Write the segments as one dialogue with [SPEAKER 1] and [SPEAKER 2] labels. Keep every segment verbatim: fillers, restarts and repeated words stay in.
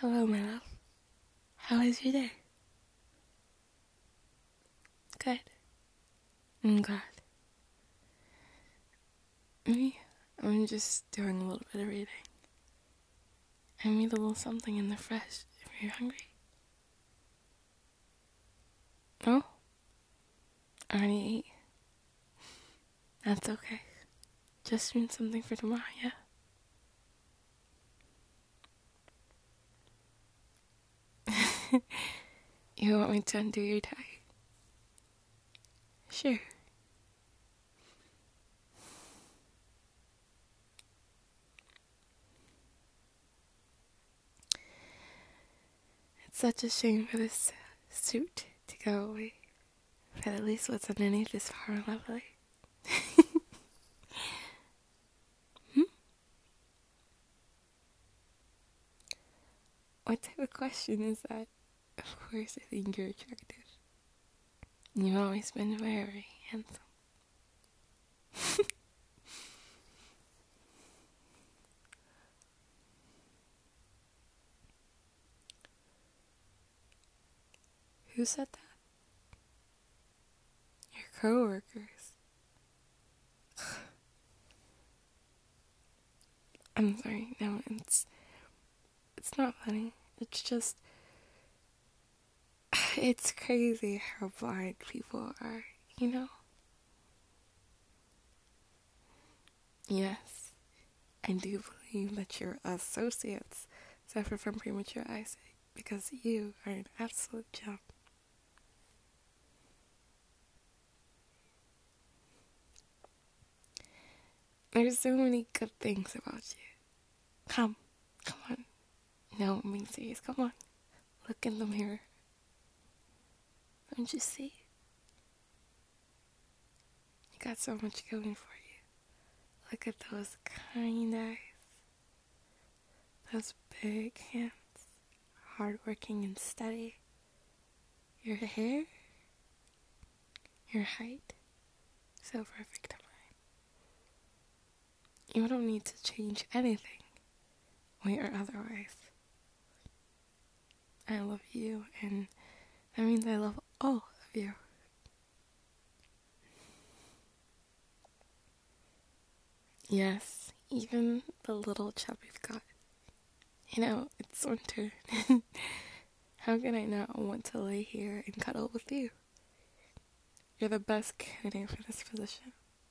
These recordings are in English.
[SPEAKER 1] Hello, my love. How is your day? Good. I'm glad. Me? I'm just doing a little bit of reading. I made a little something in the fridge if you're hungry. No? Already ate? That's okay. Just mean something for tomorrow, yeah? You want me to undo your tie? Sure. It's such a shame for this suit to go away. But at least what's underneath is far lovely. Hmm? What type of question is that? Of course I think you're attractive. You've always been very handsome. Who said that? Your coworkers. I'm sorry, no, it's it's not funny. It's just it's crazy how blind people are, you know? Yes, I do believe that your associates suffer from premature eyesight because you are an absolute gem. There's so many good things about you. Come, come on. No, I'm being serious. Come on. Look in the mirror. Don't you see? You got so much going for you. Look at those kind eyes. Those big hands. Hardworking and steady. Your hair. Your height. So perfect to mine. You don't need to change anything. Way or otherwise. I love you, and that means I love all of you. Yes, even the little chub you've got. You know, it's winter. How can I not want to lay here and cuddle with you? You're the best candidate for this position.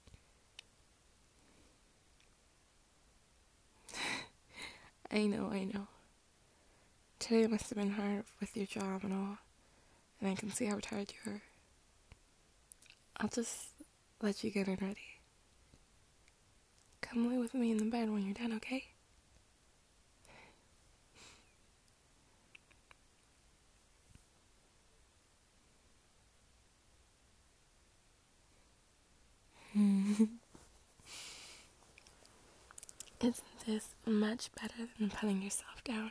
[SPEAKER 1] I know, I know. Today must have been hard with your job and all, and I can see how tired you are. I'll just let you get in ready. Come lay with me in the bed when you're done, okay? Isn't this much better than putting yourself down?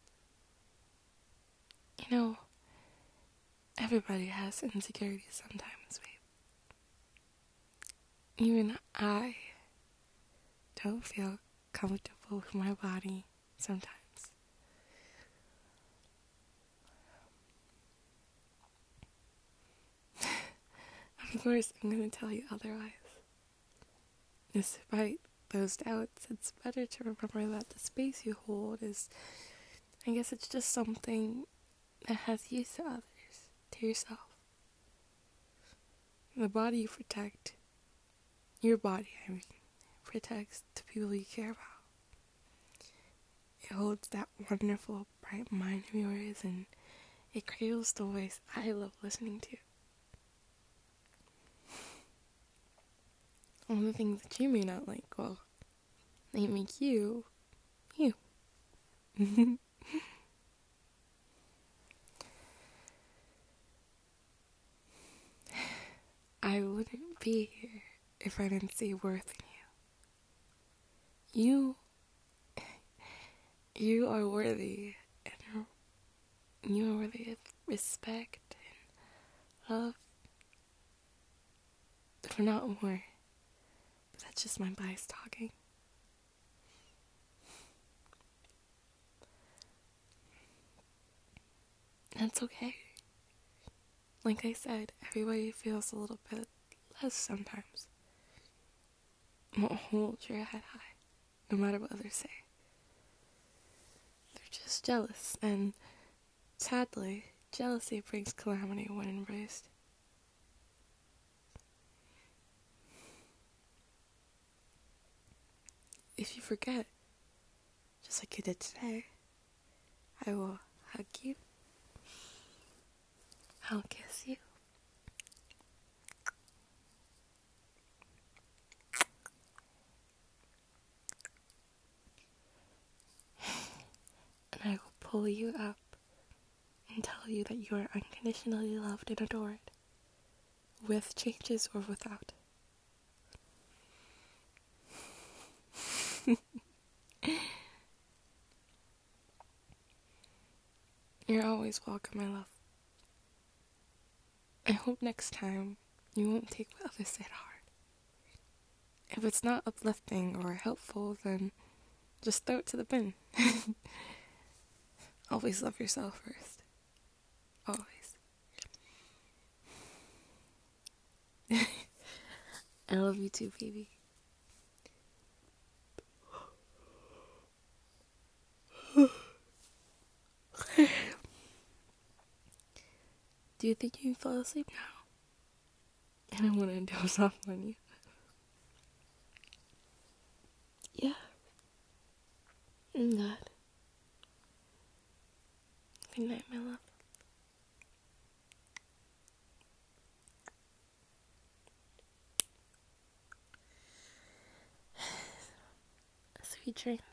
[SPEAKER 1] You know, everybody has insecurities sometimes, babe. Even I don't feel comfortable with my body sometimes. Of course, I'm going to tell you otherwise. Despite those doubts, it's better to remember that the space you hold is, I guess it's just something that has use to others, to yourself. The body you protect, your body, I mean, protects the people you care about. It holds that wonderful, bright mind of yours, and it cradles the voice I love listening to. All the things that you may not like, well, they make you, you. I wouldn't be here if I didn't see worth in you. You, you are worthy, and you are worthy of respect and love. If not more. But that's just my bias talking. that's okay. Like I said, everybody feels a little bit less sometimes. Don't hold your head high, no matter what others say. They're just jealous, and sadly, jealousy brings calamity when embraced. If you forget, just like you did today, I will hug you. I'll kiss you. And I will pull you up and tell you that you are unconditionally loved and adored, with changes or without. You're always welcome, my love. I hope next time you won't take what others say to heart. If it's not uplifting or helpful, then just throw it to the bin. Always love yourself first. Always. I love you too, baby. Do you think you can fall asleep now? And I want to doze off on you. Yeah. Good. Good night, my love. Sweet dreams.